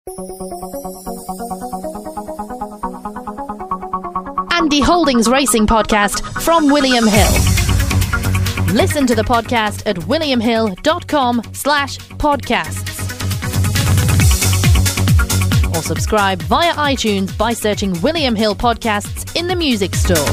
Andy Holdings Racing Podcast from William Hill. Listen to the podcast at williamhill.com/podcasts. Or subscribe via iTunes by searching William Hill Podcasts in the music store.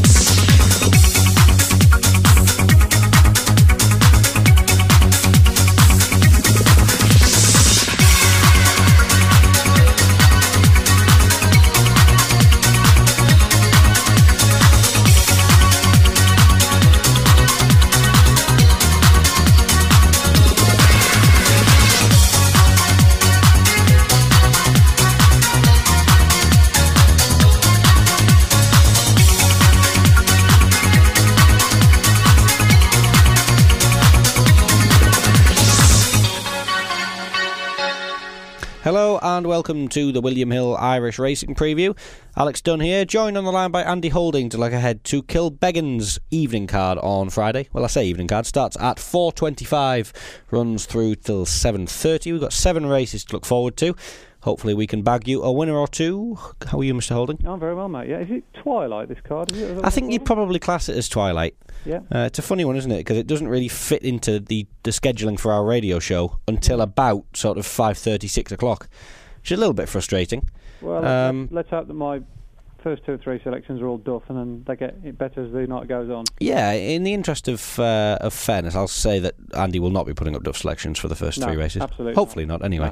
Hello and welcome to the William Hill Irish Racing Preview. Alex Dunn here, joined on the line by Andy Holding to look ahead to Kilbeggan's evening card on Friday. Well, I say evening card, starts at 4:25, runs through till 7:30. We've got 7 races to look forward to. Hopefully we can bag you a winner or two. How are you, Mr. Holding? I'm very well, mate. Yeah, is it Twilight, this card? Is it? I think you'd probably class it as Twilight. Yeah. It's a funny one, isn't it? Because it doesn't really fit into the scheduling for our radio show until about sort of 5:30, 6 o'clock. Which is a little bit frustrating. Well, let's hope that my first 2 or 3 selections are all duff and then they get it better as the night goes on. Yeah, in the interest of fairness, I'll say that Andy will not be putting up duff selections for the first 3 races. Absolutely hopefully not anyway.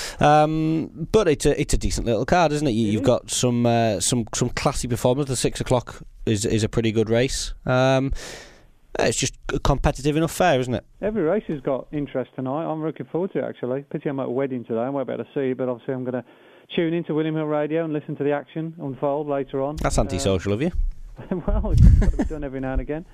No. But it's a decent little card, isn't it? You've got some classy performers. The 6 o'clock is a pretty good race. It's just a competitive enough fare, isn't it? Every race has got interest tonight. I'm looking forward to it, actually. Pity I'm at a wedding today. I won't be able to see it, but obviously I'm going to tune into William Hill Radio and listen to the action unfold later on. That's antisocial of you. Well, it's got to be done every now and again.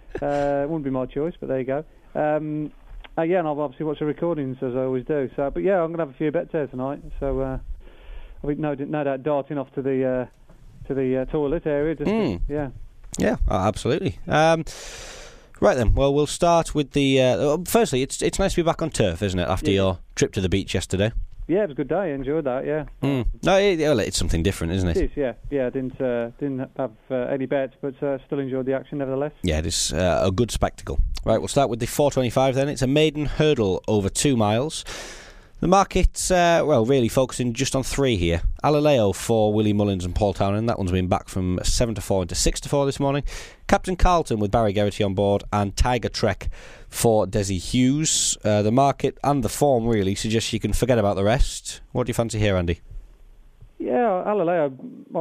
It wouldn't be my choice, but there you go. And I'll obviously watch the recordings as I always do. So, but yeah, I'm going to have a few bets there tonight. So I'll be no doubt darting off to the toilet area. Yeah, absolutely. Right then, well, we'll start with the... firstly, it's nice to be back on turf, isn't it, after your trip to the beach yesterday? Yeah, it was a good day. I enjoyed that, yeah. No, it's something different, isn't it? It is, yeah. Yeah, I didn't have any bets, but still enjoyed the action nevertheless. Yeah, it is a good spectacle. Right, we'll start with the 4:25 then. It's a maiden hurdle over 2 miles. The market's, really focusing just on 3 here. Alaleo for Willie Mullins and Paul Townend. That one's been back from 7-4 into 6-4 this morning. Captain Carlton with Barry Geraghty on board, and Tiger Trek for Desi Hughes. The market and the form really suggests you can forget about the rest. What do you fancy here, Andy? Yeah, Alaleo, I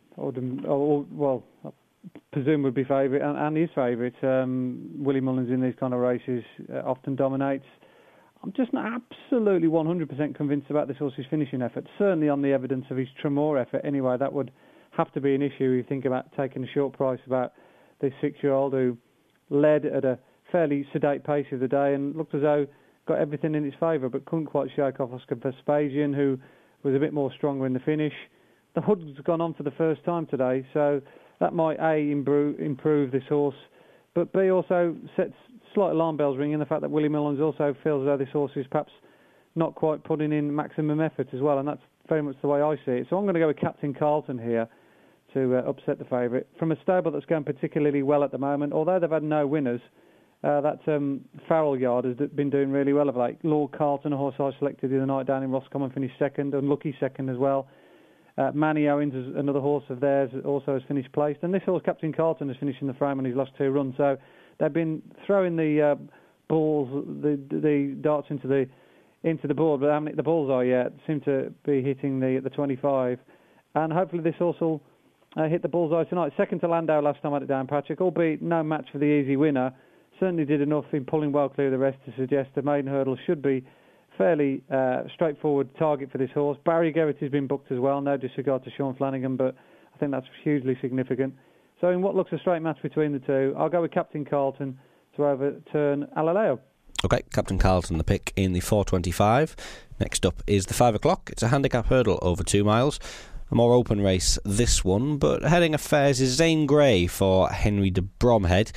presume would be favourite, and is favourite. Willie Mullins in these kind of races often dominates. I'm just not absolutely 100% convinced about this horse's finishing effort. Certainly on the evidence of his Tremor effort. Anyway, that would have to be an issue. You think about taking a short price about this 6-year-old who led at a fairly sedate pace of the day and looked as though got everything in his favour, but couldn't quite shake off Oscar Vespasian, who was a bit more stronger in the finish. The hood's gone on for the first time today, so that might A, improve this horse, but B, also sets slight alarm bells ringing, the fact that Willie Mullins also feels as though this horse is perhaps not quite putting in maximum effort as well, and that's very much the way I see it. So I'm going to go with Captain Carlton here to upset the favourite. From a stable that's going particularly well at the moment, although they've had no winners, that Farrell Yard has been doing really well of late. Lord Carlton, a horse I selected the other night down in Roscommon, finished second, unlucky second as well. Manny Owens, is another horse of theirs, also has finished placed. And this horse, Captain Carlton, has finished in the frame on his last 2 runs. So they've been throwing the balls, the darts into the board, but how many the balls are yet seem to be hitting the 25. And hopefully this horse will hit the bullseye tonight. Second to Landau last time I had it down, Patrick, albeit no match for the easy winner. Certainly did enough in pulling well clear of the rest to suggest the maiden hurdle should be fairly straightforward target for this horse. Barry Geraghty has been booked as well, no disregard to Sean Flanagan, but I think that's hugely significant. So in what looks a straight match between the two, I'll go with Captain Carlton to overturn Alaleo. Okay, Captain Carlton the pick in the 4:25. Next up is the 5 o'clock. It's a handicap hurdle over 2 miles. A more open race, this one, but heading affairs is Zane Grey for Henry de Bromhead.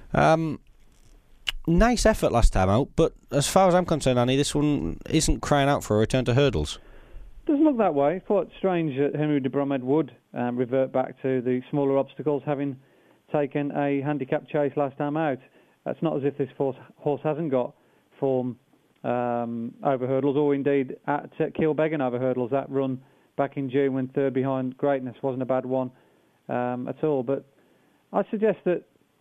Nice effort last time out, but as far as I'm concerned, Annie, this one isn't crying out for a return to hurdles. Doesn't look that way. Quite strange that Henry de Bromhead would revert back to the smaller obstacles, having taken a handicap chase last time out. It's not as if this horse hasn't got form over hurdles, or indeed at Kilbeggan over hurdles. That run back in June when third behind Greatness wasn't a bad one at all. But I suggest that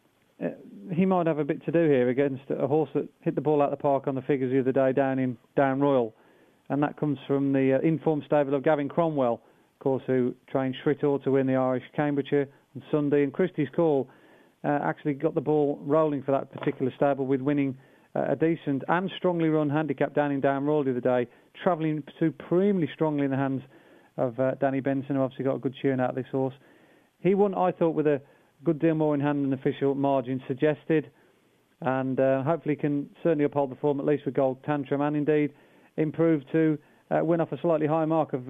he might have a bit to do here against a horse that hit the ball out of the park on the figures the other day down in Down Royal. And that comes from the informed stable of Gavin Cromwell, of course, who trained Shrittor to win the Irish Cambridgeshire on Sunday. And Christie's Call actually got the ball rolling for that particular stable with winning a decent and strongly run handicap down in Down Royal the other day, travelling supremely strongly in the hands of Danny Benson, who obviously got a good tune out of this horse. He won, I thought, with a good deal more in hand than official margin suggested, and hopefully can certainly uphold the form, at least with Gold Tantrum, and indeed improve to win off a slightly higher mark of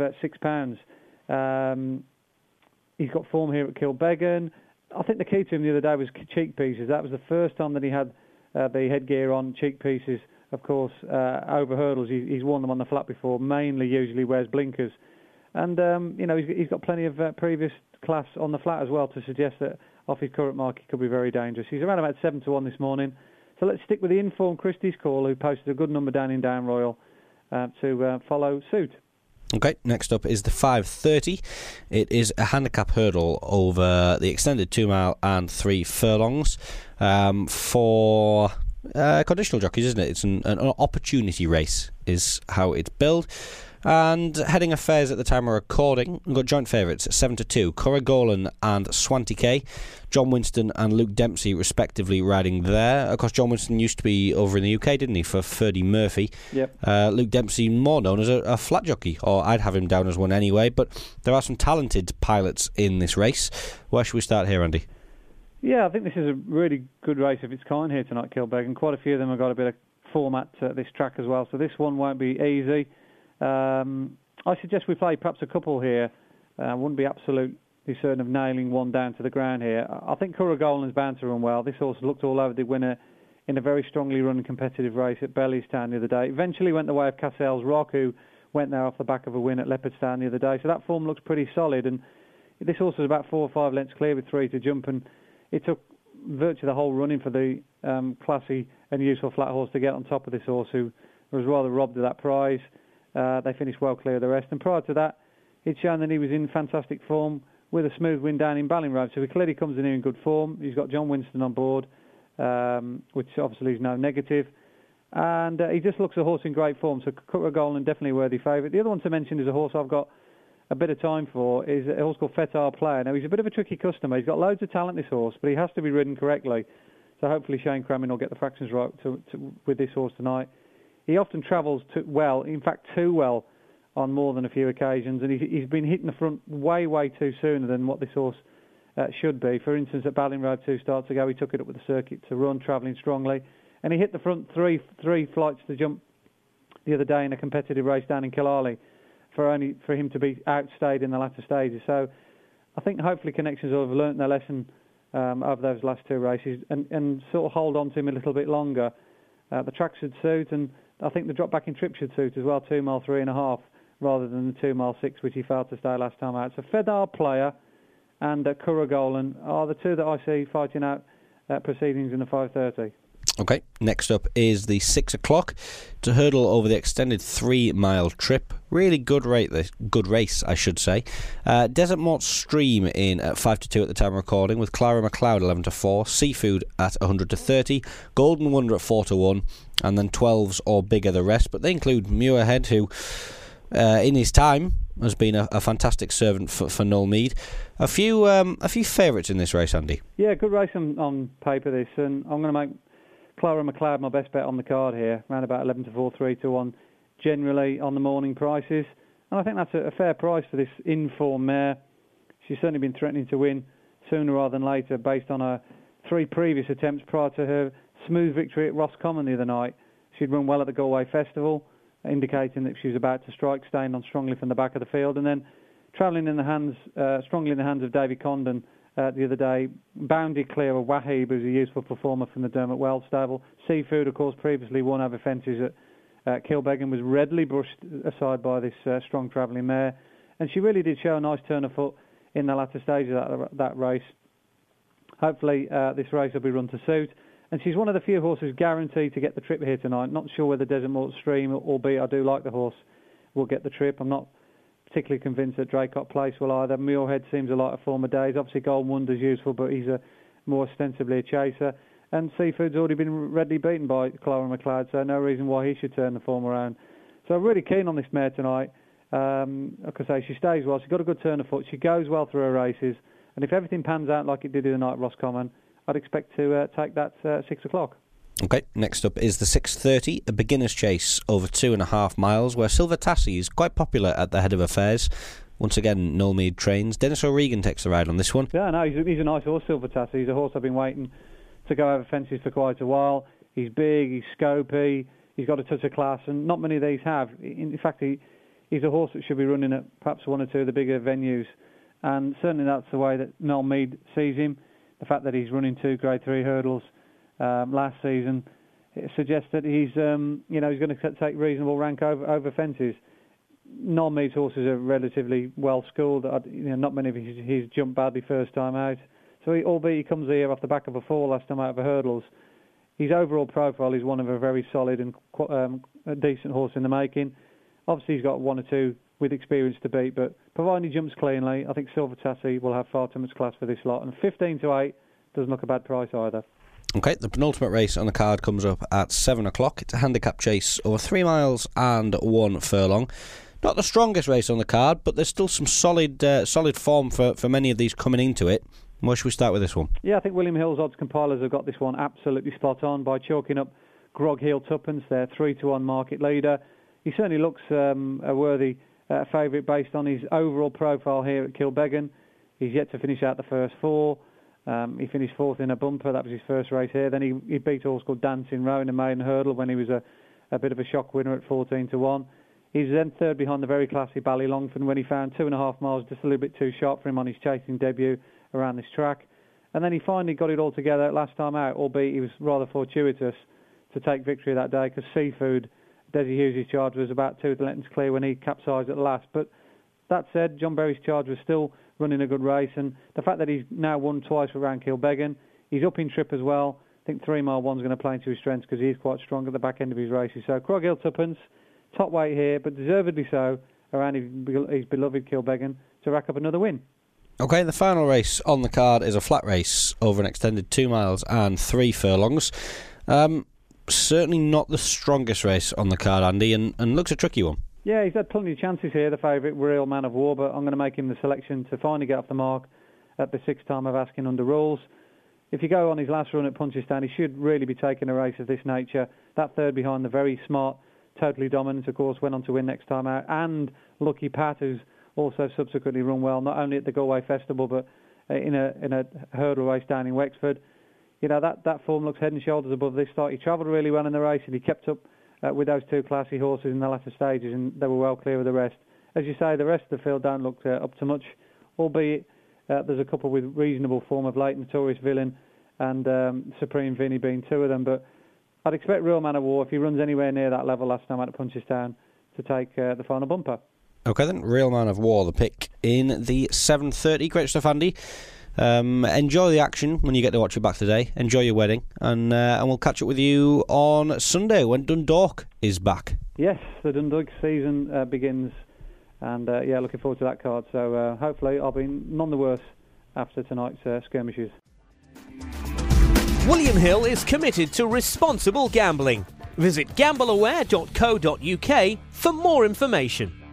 £6. He's got form here at Kilbeggan. I think the key to him the other day was cheek pieces. That was the first time that he had the headgear on cheek pieces. Of course, over hurdles, he's worn them on the flat before. Mainly, usually wears blinkers, and he's got plenty of previous class on the flat as well to suggest that off his current mark he could be very dangerous. He's around about 7-1 this morning. So let's stick with the informed Christie's Call, who posted a good number down in Down Royal, to follow suit. Okay, next up is the 5:30. It is a handicap hurdle over the extended 2 mile and 3 furlongs for conditional jockeys, isn't it? It's an opportunity race is how it's billed. And heading affairs at the time of recording, we've got joint favourites at 7-2, Corrigolan and Swanty K, John Winston and Luke Dempsey respectively riding there. Of course, John Winston used to be over in the UK, didn't he, for Ferdy Murphy. Yep. Luke Dempsey more known as a flat jockey, or I'd have him down as one anyway, but there are some talented pilots in this race. Where should we start here, Andy? Yeah, I think this is a really good race of its kind here tonight, Kilbeggan. Quite a few of them have got a bit of format at this track as well, so this one won't be easy. I suggest we play perhaps a couple here. I wouldn't be absolutely certain of nailing one down to the ground here. I think Corrigolan's bound to run well. This horse looked all over the winner in a very strongly run competitive race at Belleystown the other day. Eventually went the way of Cassell's Rock, who went there off the back of a win at Leopardstown the other day. So that form looks pretty solid. And this horse was about 4 or 5 lengths clear with 3 to jump, and it took virtually the whole running for the classy and useful flat horse to get on top of this horse, who was rather robbed of that prize. They finished well clear of the rest, and prior to that he'd shown that he was in fantastic form with a smooth win down in Ballinrobe, so he clearly comes in here in good form. He's got John Winston on board, which obviously is no negative, and he just looks a horse in great form, so Corrigolan definitely a worthy favourite. The other one to mention is a horse I've got a bit of time for, is a horse called Fetar Player. Now he's a bit of a tricky customer. He's got loads of talent, this horse, but he has to be ridden correctly, so hopefully Shane Cramin will get the fractions right with this horse tonight. He often travels well, in fact too well, on more than a few occasions, and he's been hitting the front way too sooner than what this horse should be. For instance, at Ballinrobe 2 starts ago, he took it up with the circuit to run, travelling strongly, and he hit the front three flights to jump the other day in a competitive race down in Killala for him to be outstayed in the latter stages. So I think hopefully Connections will have learnt their lesson over those last 2 races and sort of hold on to him a little bit longer. The track should suit, and I think the drop back in trip should suit as well, 2 mile 3.5 rather than the 2 mile 6 which he failed to stay last time out. So Fetar Player and Corrigolan are the two that I see fighting out proceedings in the 5:30. Okay, next up is the 6 o'clock to hurdle over the extended 3 mile trip. Really good race, I should say. Desert Mort Stream in at 5-2 at the time of recording, with Clara McLeod 11-4, Seafood at 100-30, Golden Wonder at 4-1, and then 12s or bigger the rest. But they include Muirhead, who in his time has been a fantastic servant for Noel Mead. A few favourites in this race, Andy. Yeah, good race on paper this, and I'm going to make Clara McLeod my best bet on the card here, around about 11-4, 3-1, generally on the morning prices. And I think that's a fair price for this in-form mare. She's certainly been threatening to win sooner rather than later based on her 3 previous attempts prior to her smooth victory at Roscommon the other night. She'd run well at the Galway Festival, indicating that she was about to strike, staying on strongly from the back of the field, and then travelling strongly in the hands of David Condon the other day, bounded clear of Wahib, who's a useful performer from the Dermot Wells stable. Seafood, of course, previously won over fences Kilbeggan was readily brushed aside by this strong travelling mare, and she really did show a nice turn of foot in the latter stage of that race. Hopefully this race will be run to suit, and she's one of the few horses guaranteed to get the trip here tonight. Not sure whether Desert Mort Stream, albeit I do like the horse, will get the trip. I'm not particularly convinced that Draycott Place will either. Muirhead seems a lighter form of days. Obviously Golden Wonder's useful, but he's more ostensibly a chaser. And Seafood's already been readily beaten by Clara McLeod, so no reason why he should turn the form around. So I'm really keen on this mare tonight. Like I say, she stays well. She's got a good turn of foot. She goes well through her races. And if everything pans out like it did the other night at Roscommon, I'd expect to take that 6 o'clock. Okay, next up is the 6:30, a beginner's chase over 2.5 miles, where Silver Tassie is quite popular at the head of affairs. Once again, Noel Meade trains. Dennis O'Regan takes the ride on this one. Yeah, no, he's a nice horse, Silver Tassie. He's a horse I've been waiting to go over fences for quite a while. He's big, he's scopy, he's got a touch of class, and not many of these have. In fact, he's a horse that should be running at perhaps one or two of the bigger venues, and certainly that's the way that Noel Meade sees him. The fact that he's running 2 Grade 3 hurdles last season, it suggests that he's going to take reasonable rank over fences. Noel Meade's horses are relatively well schooled. Not many of he's jumped badly first time out. So albeit he comes here off the back of a fall last time out of the hurdles, his overall profile is one of a very solid and a decent horse in the making. Obviously he's got 1 or 2 with experience to beat, but providing he jumps cleanly, I think Silver Tassie will have far too much class for this lot. And 15-8 doesn't look a bad price either. Okay, the penultimate race on the card comes up at 7 o'clock. It's a handicap chase over 3 miles and 1 furlong. Not the strongest race on the card, but there's still some solid form for many of these coming into it. Where should we start with this one? Yeah, I think William Hill's odds compilers have got this one absolutely spot on by chalking up Grog Hill Tuppence, their 3-1 market leader. He certainly looks a worthy favourite based on his overall profile here at Kilbeggan. He's yet to finish out the first 4. He finished 4th in a bumper. That was his first race here. Then he beat a horse called Dancing Row in a maiden hurdle when he was a bit of a shock winner at 14-1. He's then 3rd behind the very classy Ballylongford when he found 2.5 miles just a little bit too sharp for him on his chasing debut around this track. And then he finally got it all together last time out, albeit he was rather fortuitous to take victory that day because Seafood, Desi Hughes' charge, was about 2 lengths clear when he capsized at the last. But that said, John Berry's charge was still running a good race, and the fact that he's now won twice around Kilbeggan, he's up in trip as well. I think 3 mile one's going to play into his strengths because he's quite strong at the back end of his races. So Grog Hill Tuppence, top weight here, but deservedly so, around his beloved Kilbeggan to rack up another win. Okay, the final race on the card is a flat race over an extended 2 miles and 3 furlongs. Certainly not the strongest race on the card, Andy, and looks a tricky one. Yeah, he's had plenty of chances here, the favourite, Real Man of War, but I'm going to make him the selection to finally get off the mark at the 6th time of asking under rules. If you go on his last run at Punchestown, he should really be taking a race of this nature. That 3rd behind the very smart, Totally Dominant, of course, went on to win next time out, and Lucky Pat, who's also subsequently run well, not only at the Galway Festival, but in a hurdle race down in Wexford. You know, that form looks head and shoulders above this start. He travelled really well in the race, and he kept up with those 2 classy horses in the latter stages, and they were well clear of the rest. As you say, the rest of the field don't look up to much, albeit there's a couple with reasonable form of late, Notorious Villain and Supreme Vinny being 2 of them. But I'd expect Real Man of War, if he runs anywhere near that level last time out at Punchestown, to take the final bumper. Okay then, Real Man of War, the pick in the 7:30. Great stuff, Andy. Enjoy the action when you get to watch it back today. Enjoy your wedding, and we'll catch up with you on Sunday when Dundalk is back. Yes, the Dundalk season begins, and looking forward to that card. So hopefully I'll be none the worse after tonight's skirmishes. William Hill is committed to responsible gambling. Visit gambleaware.co.uk for more information.